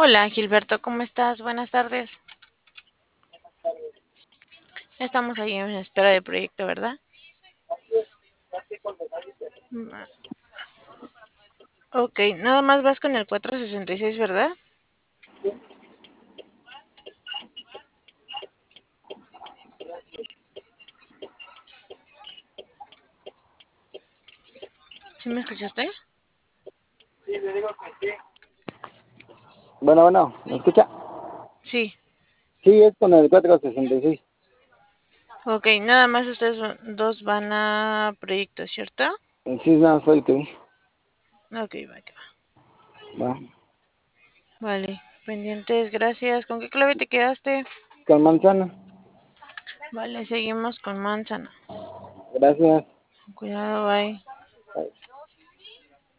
Hola Gilberto, ¿cómo estás? Buenas tardes. Estamos ahí en espera de proyecto, ¿verdad? Mm, Ok, nada más vas con el 466, ¿verdad? ¿Sí me escuchaste? Bueno, bueno, ¿me escucha? Sí. Sí, es con el 466. Ok, nada más ustedes dos van a proyecto, ¿cierto? Sí, nada más fue el que vi. Ok, va, que va. Va. Vale, pendientes, gracias. ¿Con qué clave te quedaste? Con manzana. Vale, seguimos con manzana. Gracias. Cuidado, bye.